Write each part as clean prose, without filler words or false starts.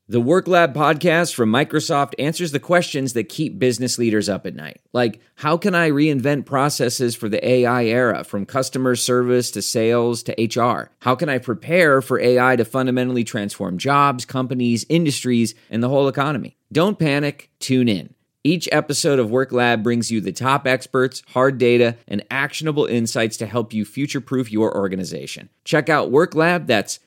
The Work Lab podcast from Microsoft answers the questions that keep business leaders up at night. Like, how can I reinvent processes for the AI era, from customer service to sales to HR? How can I prepare for AI to fundamentally transform jobs, companies, industries, and the whole economy? Don't panic, tune in. Each episode of Work Lab brings you the top experts, hard data, and actionable insights to help you future-proof your organization. Check out Work Lab, that's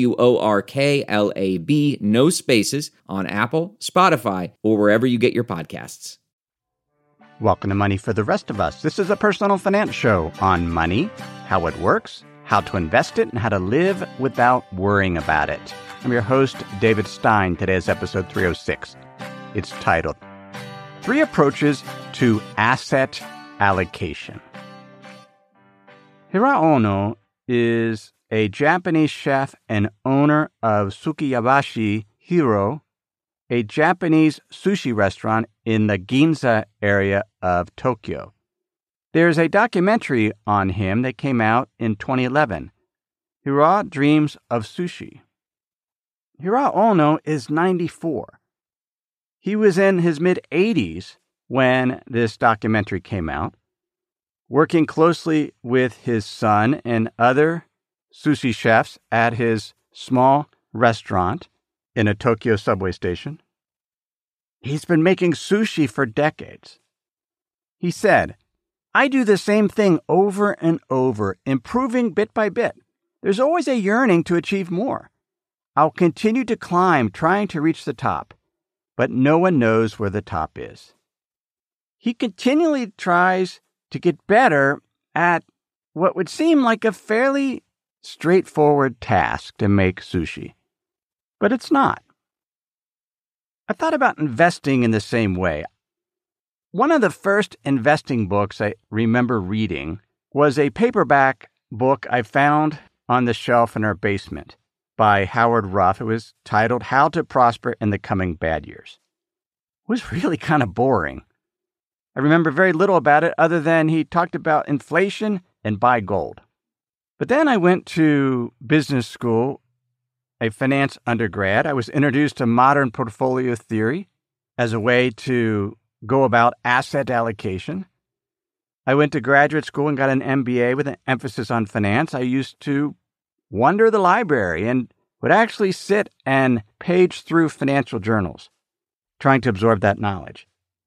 WORKLAB, no spaces, on Apple, Spotify, or wherever you get your podcasts. Welcome to Money for the Rest of Us. This is a personal finance show on money, how it works, how to invest it, and how to live without worrying about it. I'm your host, David Stein. Today is episode 306. It's titled, 3 Approaches to Asset Allocation. Hirao Ono is a Japanese chef and owner of Sukiyabashi Hiro, a Japanese sushi restaurant in the Ginza area of Tokyo. There's a documentary on him that came out in 2011, Hirao Dreams of Sushi. Hirao Ono is 94. He was in his mid-80s when this documentary came out, working closely with his son and other sushi chefs at his small restaurant in a Tokyo subway station. He's been making sushi for decades. He said, "I do the same thing over and over, improving bit by bit. There's always a yearning to achieve more. I'll continue to climb, trying to reach the top. But no one knows where the top is." He continually tries to get better at what would seem like a fairly straightforward task to make sushi. But it's not. I thought about investing in the same way. One of the first investing books I remember reading was a paperback book I found on the shelf in our basement by Howard Ruff. It was titled How to Prosper in the Coming Bad Years. It was really kind of boring. I remember very little about it other than he talked about inflation and buy gold. But then I went to business school, a finance undergrad. I was introduced to modern portfolio theory as a way to go about asset allocation. I went to graduate school and got an MBA with an emphasis on finance. I used to wander the library and would actually sit and page through financial journals, trying to absorb that knowledge.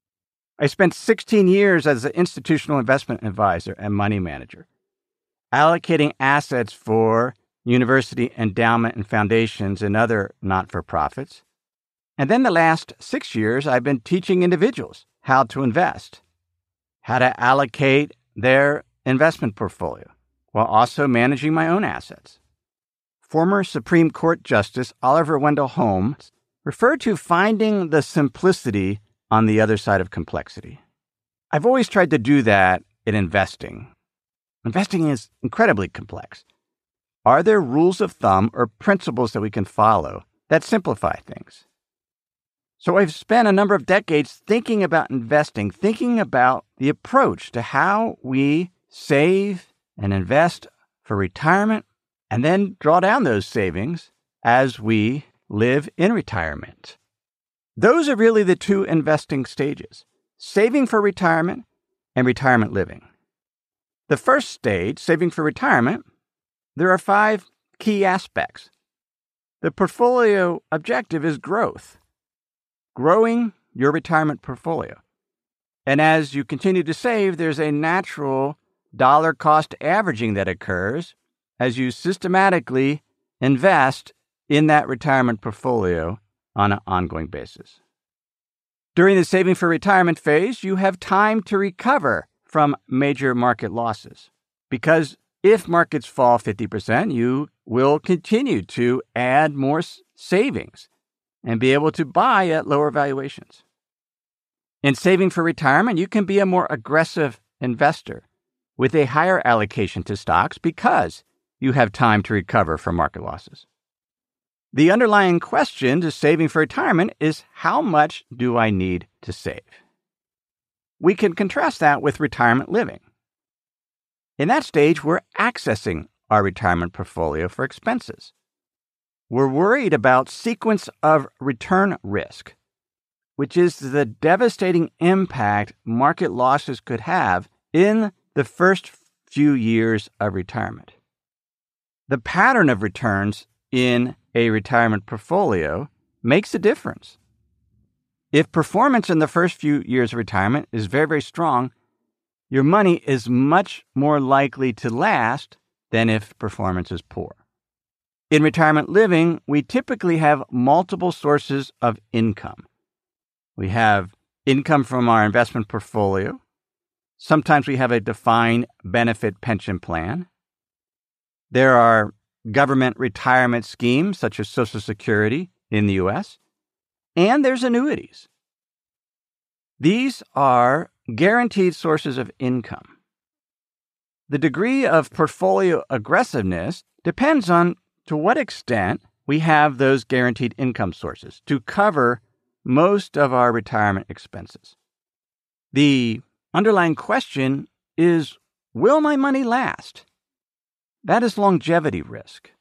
I spent 16 years as an institutional investment advisor and money manager, allocating assets for university endowment and foundations and other not-for-profits. And then the last 6 years, I've been teaching individuals how to invest, how to allocate their investment portfolio, while also managing my own assets. Former Supreme Court Justice Oliver Wendell Holmes referred to finding the simplicity on the other side of complexity. I've always tried to do that in investing. Investing is incredibly complex. Are there rules of thumb or principles that we can follow that simplify things? So I've spent a number of decades thinking about investing, thinking about the approach to how we save and invest for retirement, and then draw down those savings as we live in retirement. Those are really the 2 investing stages, saving for retirement and retirement living. The first stage, saving for retirement, there are 5 key aspects. The portfolio objective is growth, growing your retirement portfolio. And as you continue to save, there's a natural dollar cost averaging that occurs as you systematically invest in that retirement portfolio on an ongoing basis. During the saving for retirement phase, you have time to recover from major market losses, because if markets fall 50%, you will continue to add more savings and be able to buy at lower valuations. In saving for retirement, you can be a more aggressive investor with a higher allocation to stocks because you have time to recover from market losses. The underlying question to saving for retirement is, how much do I need to save? We can contrast that with retirement living. In that stage, we're accessing our retirement portfolio for expenses. we're worried about sequence of return risk, which is the devastating impact market losses could have in the first few years of retirement. The pattern of returns in a retirement portfolio makes a difference. If performance in the first few years of retirement is very, very strong, your money is much more likely to last than if performance is poor. In retirement living, we typically have multiple sources of income. We have income from our investment portfolio. Sometimes we have a defined benefit pension plan. There are government retirement schemes such as Social Security in the U.S., and there's annuities. These are guaranteed sources of income. The degree of portfolio aggressiveness depends on to what extent we have those guaranteed income sources to cover most of our retirement expenses. The underlying question is, will my money last? That is longevity risk.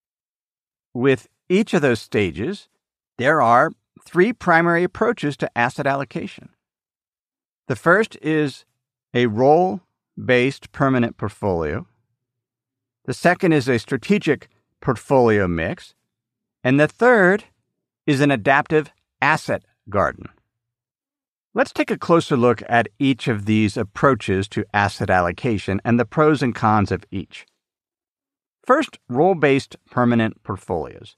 With each of those stages, there are three primary approaches to asset allocation. The first is a role-based permanent portfolio. The second is a strategic portfolio mix. And the third is an adaptive asset garden. Let's take a closer look at each of these approaches to asset allocation and the pros and cons of each. First, role-based permanent portfolios.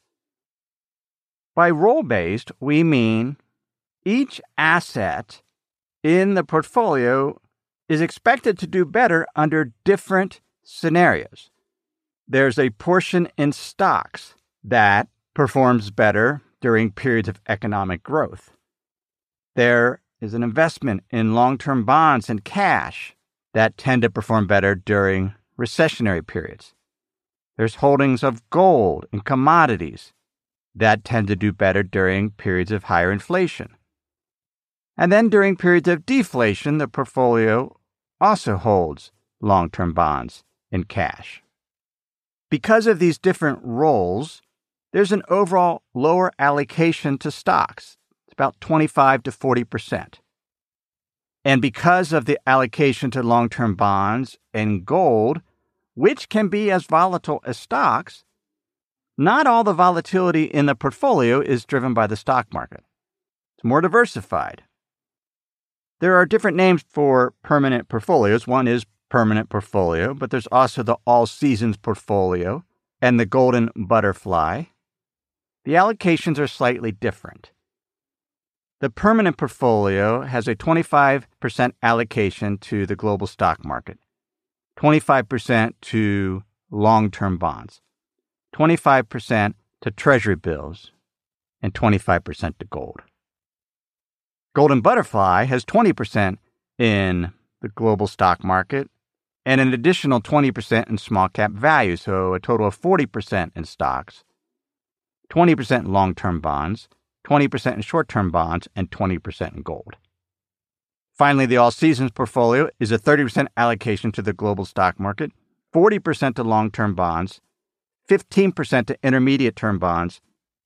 By role-based, we mean each asset in the portfolio is expected to do better under different scenarios. There's a portion in stocks that performs better during periods of economic growth. There is an investment in long-term bonds and cash that tend to perform better during recessionary periods. There's holdings of gold and commodities that tend to do better during periods of higher inflation. And then during periods of deflation, the portfolio also holds long-term bonds and cash. Because of these different roles, there's an overall lower allocation to stocks. It's about 25 to 40%. And because of the allocation to long-term bonds and gold, which can be as volatile as stocks, not all the volatility in the portfolio is driven by the stock market. It's more diversified. There are different names for permanent portfolios. One is permanent portfolio, but there's also the all seasons portfolio and the golden butterfly. The allocations are slightly different. The permanent portfolio has a 25% allocation to the global stock market, 25% to long-term bonds, 25% to treasury bills, and 25% to gold. Golden Butterfly has 20% in the global stock market and an additional 20% in small cap value, so a total of 40% in stocks, 20% in long-term bonds, 20% in short-term bonds, and 20% in gold. Finally, the all-seasons portfolio is a 30% allocation to the global stock market, 40% to long-term bonds, 15% to intermediate-term bonds,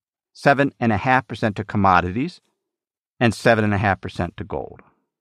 7.5% to commodities, and 7.5% to gold.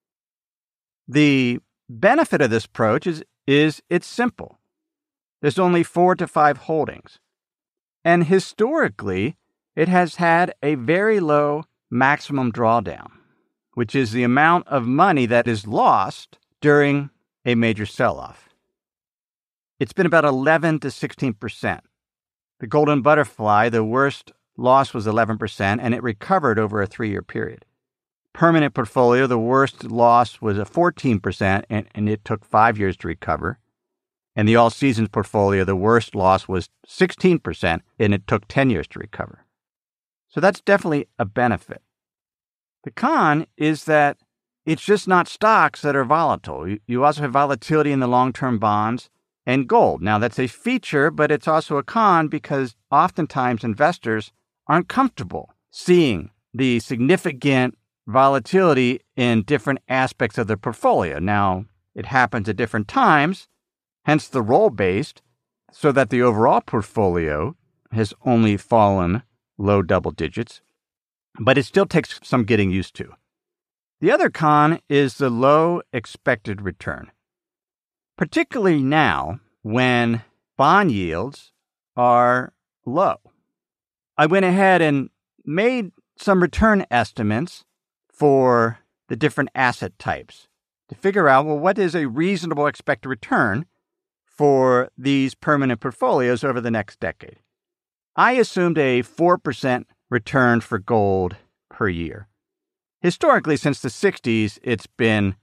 The benefit of this approach is it's simple. There's only 4 to 5 holdings. And historically, it has had a very low maximum drawdown, which is the amount of money that is lost during a major sell-off. It's been about 11 to 16%. The Golden Butterfly, the worst loss was 11%, and it recovered over a 3-year period. Permanent portfolio, the worst loss was a 14%, and it took 5 years to recover. And the all-seasons portfolio, the worst loss was 16%, and it took 10 years to recover. So that's definitely a benefit. The con is that it's just not stocks that are volatile. You also have volatility in the long-term bonds and gold. Now, that's a feature, but it's also a con because oftentimes investors aren't comfortable seeing the significant volatility in different aspects of their portfolio. Now, it happens at different times, hence the role-based, so that the overall portfolio has only fallen low double digits, but it still takes some getting used to. The other con is the low expected return, particularly now when bond yields are low. I went ahead and made some return estimates for the different asset types to figure out, well, what is a reasonable expected return for these permanent portfolios over the next decade. I assumed a 4% return for gold per year. Historically, since the 60s, it's been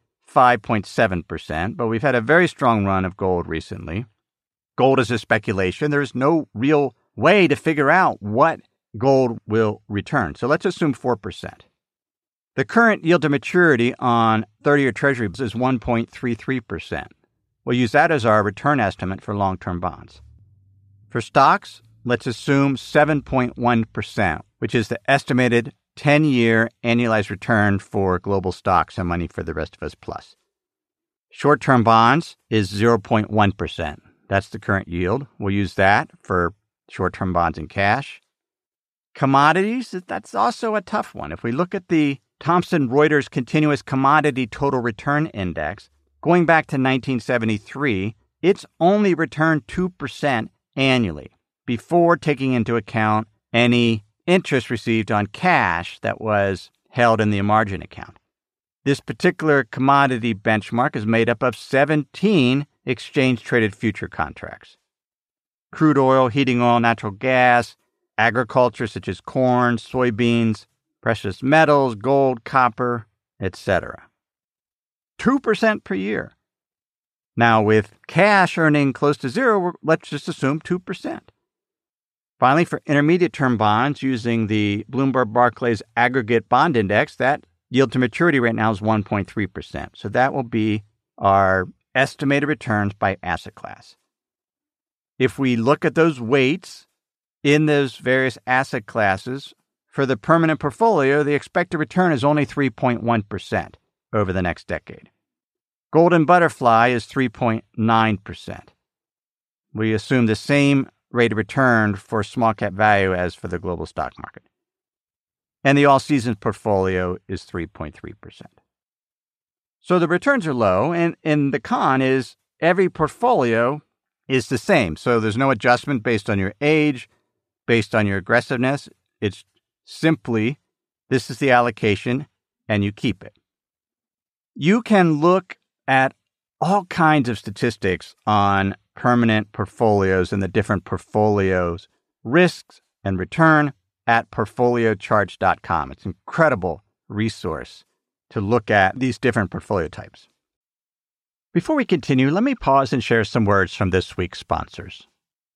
5.7%, but we've had a very strong run of gold recently. Gold is a speculation. There's no real way to figure out what gold will return. So let's assume 4%. The current yield to maturity on 30-year treasuries is 1.33%. We'll use that as our return estimate for long-term bonds. For stocks, let's assume 7.1%, which is the estimated 10-year annualized return for global stocks and money for the rest of us plus. Short-term bonds is 0.1%. That's the current yield. We'll use that for short-term bonds and cash. Commodities, that's also a tough one. If we look at the Thomson Reuters Continuous Commodity Total Return Index, going back to 1973, it's only returned 2% annually before taking into account any interest received on cash that was held in the margin account. This particular commodity benchmark is made up of 17 exchange-traded future contracts. Crude oil, heating oil, natural gas, agriculture such as corn, soybeans, precious metals, gold, copper, etc. 2% per year. Now, with cash earning close to zero, let's just assume 2%. Finally, for intermediate-term bonds, using the Bloomberg Barclays Aggregate Bond Index, that yield to maturity right now is 1.3%. So that will be our estimated returns by asset class. If we look at those weights in those various asset classes, for the permanent portfolio, the expected return is only 3.1% over the next decade. Golden Butterfly is 3.9%. We assume the same rate of return for small cap value as for the global stock market. And the all-seasons portfolio is 3.3%. So the returns are low, and the con is every portfolio is the same. So there's no adjustment based on your age, based on your aggressiveness. It's simply, this is the allocation, and you keep it. You can look at all kinds of statistics on permanent portfolios and the different portfolios, risks and return at portfoliocharts.com. It's an incredible resource to look at these different portfolio types. Before we continue, let me pause and share some words from this week's sponsors.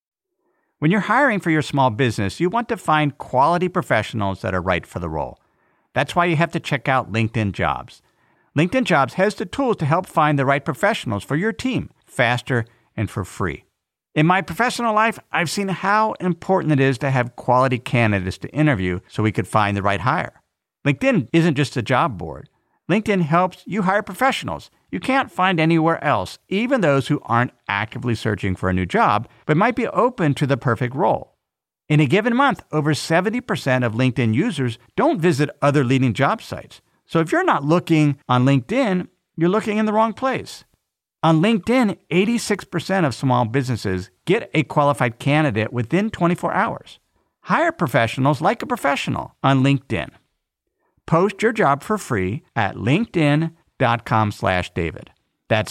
When you're hiring for your small business, you want to find quality professionals that are right for the role. That's why you have to check out LinkedIn Jobs. LinkedIn Jobs has the tools to help find the right professionals for your team faster and for free. In my professional life, I've seen how important it is to have quality candidates to interview so we could find the right hire. LinkedIn isn't just a job board. LinkedIn helps you hire professionals you can't find anywhere else, even those who aren't actively searching for a new job, but might be open to the perfect role. In a given month, over 70% of LinkedIn users don't visit other leading job sites. So if you're not looking on LinkedIn, you're looking in the wrong place. On LinkedIn, 86% of small businesses get a qualified candidate within 24 hours. Hire professionals like a professional on LinkedIn. Post your job for free at linkedin.com/David. That's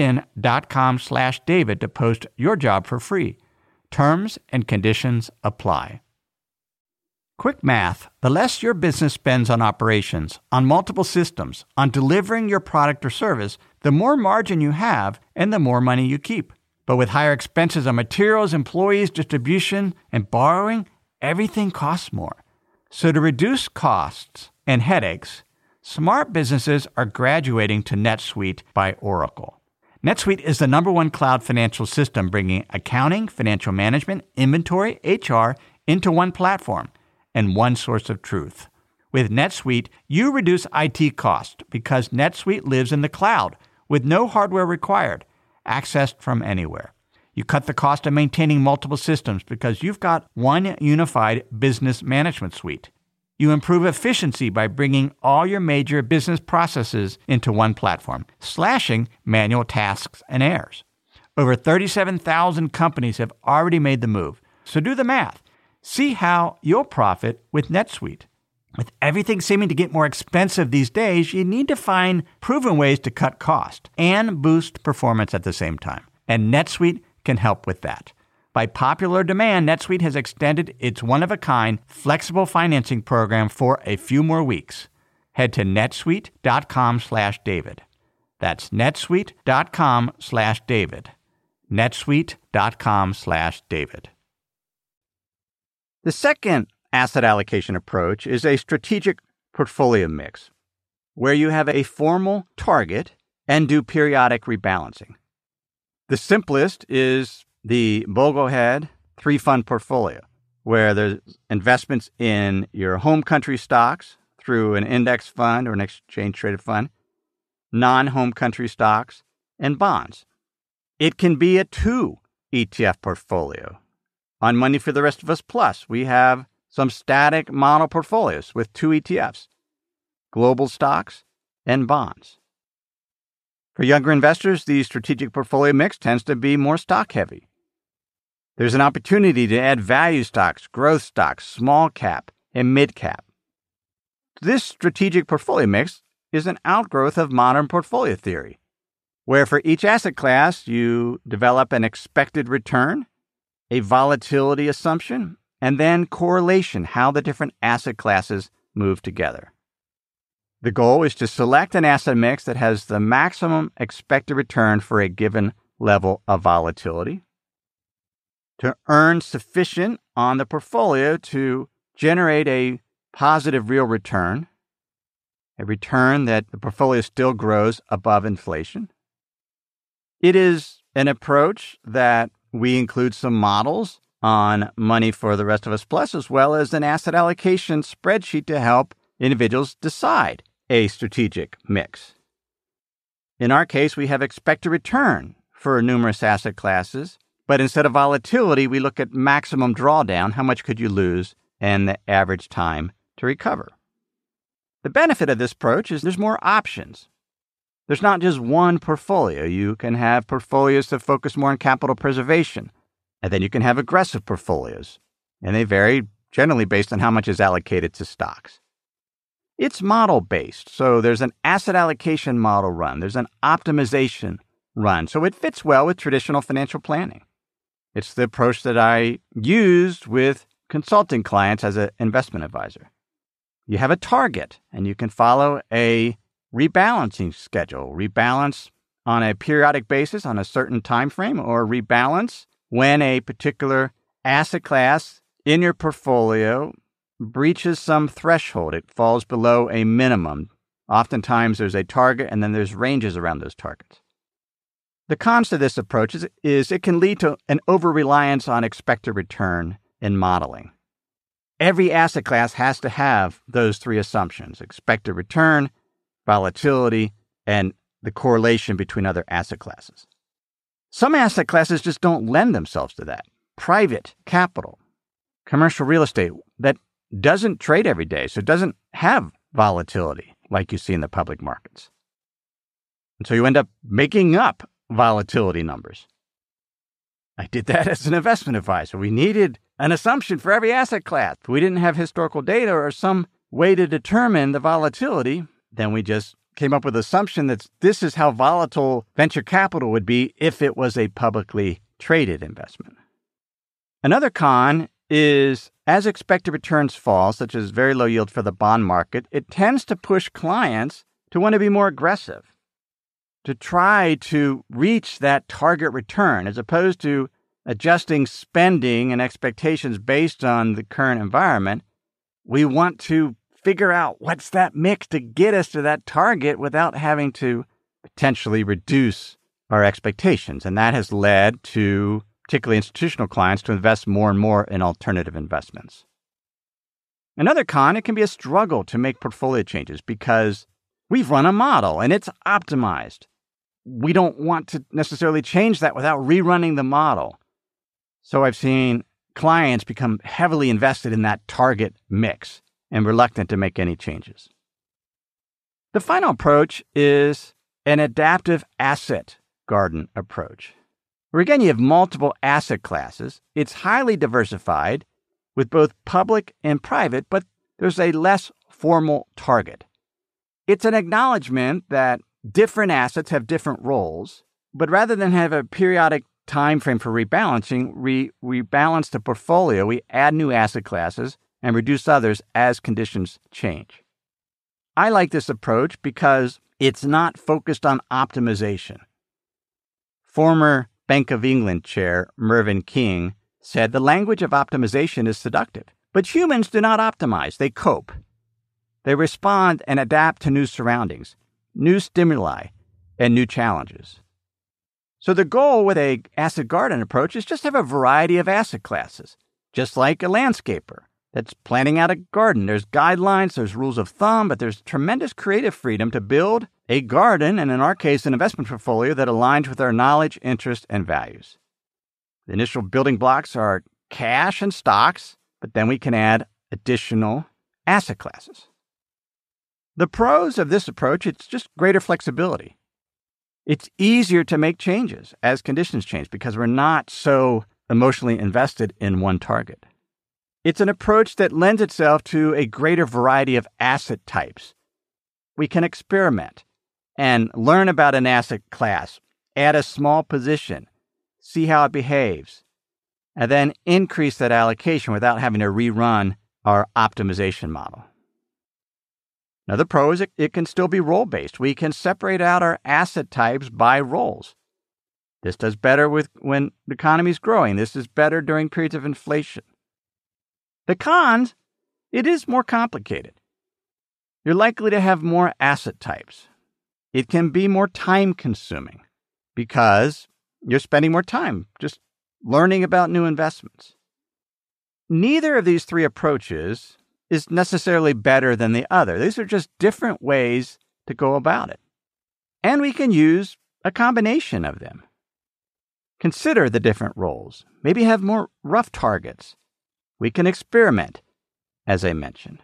linkedin.com/David to post your job for free. Terms and conditions apply. Quick math: the less your business spends on operations, on multiple systems, on delivering your product or service, the more margin you have and the more money you keep. But with higher expenses on materials, employees, distribution, and borrowing, everything costs more. So to reduce costs and headaches, smart businesses are graduating to NetSuite by Oracle. NetSuite is the #1 cloud financial system, bringing accounting, financial management, inventory, HR into one platform and one source of truth. With NetSuite, you reduce IT costs because NetSuite lives in the cloud with no hardware required, accessed from anywhere. You cut the cost of maintaining multiple systems because you've got one unified business management suite. You improve efficiency by bringing all your major business processes into one platform, slashing manual tasks and errors. Over 37,000 companies have already made the move. So do the math. See how you'll profit with NetSuite. With everything seeming to get more expensive these days, you need to find proven ways to cut cost and boost performance at the same time. And NetSuite can help with that. By popular demand, NetSuite has extended its one-of-a-kind flexible financing program for a few more weeks. Head to netsuite.com/David. That's netsuite.com/David. netsuite.com/David. The second asset allocation approach is a strategic portfolio mix, where you have a formal target and do periodic rebalancing. The simplest is the Boglehead 3-fund portfolio, where there's investments in your home country stocks through an index fund or an exchange-traded fund, non-home country stocks, and bonds. It can be a 2 ETF portfolio. On Money for the Rest of Us Plus, we have some static model portfolios with 2 ETFs, global stocks and bonds. For younger investors, the strategic portfolio mix tends to be more stock-heavy. There's an opportunity to add value stocks, growth stocks, small cap, and mid cap. This strategic portfolio mix is an outgrowth of modern portfolio theory, where for each asset class, you develop an expected return, a volatility assumption, and then correlation, how the different asset classes move together. The goal is to select an asset mix that has the maximum expected return for a given level of volatility, to earn sufficient on the portfolio to generate a positive real return, a return that the portfolio still grows above inflation. It is an approach that we include some models on Money for the Rest of Us Plus, as well as an asset allocation spreadsheet to help individuals decide a strategic mix. In our case, we have expected return for numerous asset classes, but instead of volatility, we look at maximum drawdown, how much could you lose, and the average time to recover. The benefit of this approach is there's more options. There's not just one portfolio. You can have portfolios that focus more on capital preservation, and then you can have aggressive portfolios, and they vary generally based on how much is allocated to stocks. It's model-based, so there's an asset allocation model run. There's an optimization run, so it fits well with traditional financial planning. It's the approach that I used with consulting clients as an investment advisor. You have a target, and you can follow a rebalancing schedule. Rebalance on a periodic basis on a certain time frame, or rebalance when a particular asset class in your portfolio breaches some threshold. It falls below a minimum. Oftentimes there's a target, and then there's ranges around those targets. The cons to this approach is it can lead to an over-reliance on expected return in modeling. Every asset class has to have those 3 assumptions: expected return, volatility, and the correlation between other asset classes. Some asset classes just don't lend themselves to that. Private capital, commercial real estate, that doesn't trade every day, so it doesn't have volatility like you see in the public markets. And so you end up making up volatility numbers. I did that as an investment advisor. We needed an assumption for every asset class. If we didn't have historical data or some way to determine the volatility, then we just came up with an assumption that this is how volatile venture capital would be if it was a publicly traded investment. Another con is as expected returns fall, such as very low yield for the bond market, it tends to push clients to want to be more aggressive, to try to reach that target return, as opposed to adjusting spending and expectations based on the current environment. We want to figure out what's that mix to get us to that target without having to potentially reduce our expectations. And that has led to particularly institutional clients to invest more and more in alternative investments. Another con, it can be a struggle to make portfolio changes because we've run a model and it's optimized. we don't want to necessarily change that without rerunning the model. So I've seen clients become heavily invested in that target mix and reluctant to make any changes. The final approach is an adaptive asset garden approach, where again you have multiple asset classes. It's highly diversified with both public and private, but there's a less formal target. It's an acknowledgement that different assets have different roles, but rather than have a periodic time frame for rebalancing, we rebalance the portfolio, we add new asset classes, and reduce others as conditions change. I like this approach because it's not focused on optimization. Former Bank of England chair Mervyn King said the language of optimization is seductive, but humans do not optimize, they cope. They respond and adapt to new surroundings, new stimuli, and new challenges. So the goal with a asset garden approach is just have a variety of asset classes, just like a landscaper that's planning out a garden. There's guidelines, there's rules of thumb, but there's tremendous creative freedom to build a garden, and in our case, an investment portfolio that aligns with our knowledge, interest, and values. The initial building blocks are cash and stocks, but then we can add additional asset classes. The pros of this approach, it's just greater flexibility. It's easier to make changes as conditions change because we're not so emotionally invested in one target. It's an approach that lends itself to a greater variety of asset types. We can experiment and learn about an asset class, add a small position, see how it behaves, and then increase that allocation without having to rerun our optimization model. Another pro is it can still be role-based. We can separate out our asset types by roles. This does better when the economy is growing. This is better during periods of inflation. The cons, it is more complicated. You're likely to have more asset types. It can be more time-consuming because you're spending more time just learning about new investments. Neither of these three approaches is necessarily better than the other. These are just different ways to go about it. And we can use a combination of them. Consider the different roles. Maybe have more rough targets. We can experiment, as I mentioned.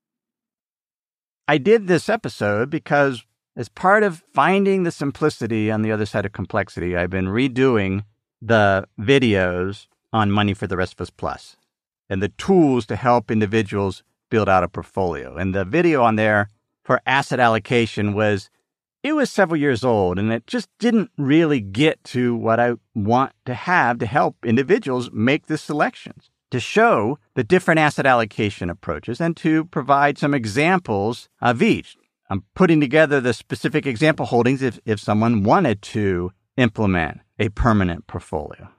I did this episode because as part of finding the simplicity on the other side of complexity, I've been redoing the videos on Money for the Rest of Us Plus and the tools to help individuals build out a portfolio. And the video on there for asset allocation was several years old, and it just didn't really get to what I want to have to help individuals make the selections, to show the different asset allocation approaches and to provide some examples of each. I'm putting together the specific example holdings if someone wanted to implement a permanent portfolio.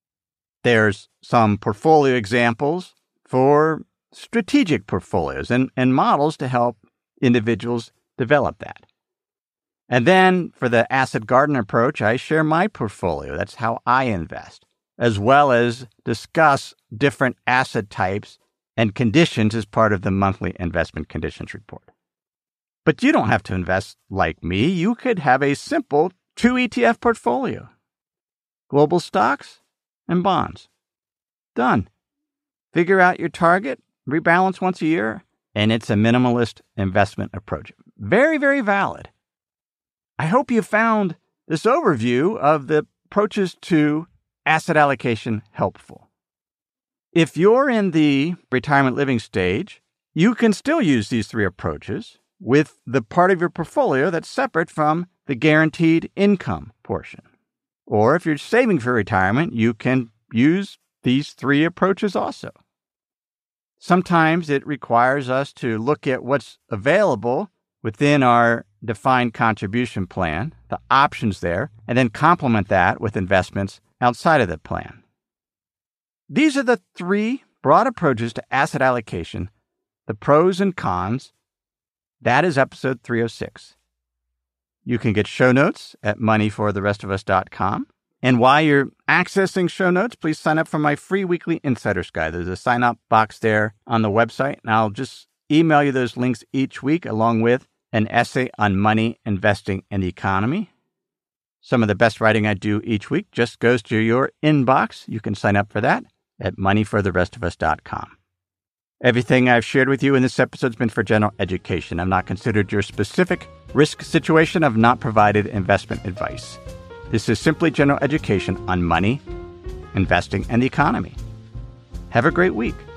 There's some portfolio examples for strategic portfolios and models to help individuals develop that. And then for the asset garden approach, I share my portfolio. That's how I invest, as well as discuss different asset types and conditions as part of the monthly investment conditions report. But you don't have to invest like me. You could have a simple 2 ETF portfolio. Global stocks and bonds. Done. Figure out your target, rebalance once a year, and it's a minimalist investment approach. Very, very valid. I hope you found this overview of the approaches to asset allocation helpful. If you're in the retirement living stage, you can still use these three approaches with the part of your portfolio that's separate from the guaranteed income portion. Or if you're saving for retirement, you can use these three approaches also. Sometimes it requires us to look at what's available within our defined contribution plan, the options there, and then complement that with investments outside of the plan. These are the three broad approaches to asset allocation, the pros and cons. That is episode 306. You can get show notes at moneyfortherestofus.com. And while you're accessing show notes, please sign up for my free weekly Insider's Guide. There's a sign-up box there on the website, and I'll just email you those links each week along with an essay on money, investing, and the economy. Some of the best writing I do each week just goes to your inbox. You can sign up for that at moneyfortherestofus.com. Everything I've shared with you in this episode has been for general education. I've not considered your specific risk situation. I've not provided investment advice. This is simply general education on money, investing, and the economy. Have a great week.